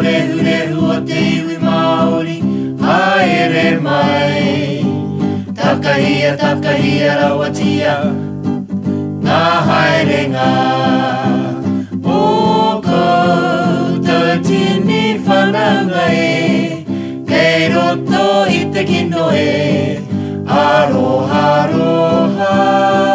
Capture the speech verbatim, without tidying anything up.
rehu rehu o te iwi Māori, haere mai. Takahia, takahia rawatia, ngā haerenga. O koutou tini whananga e, kei roto i te kino e, aroha roha.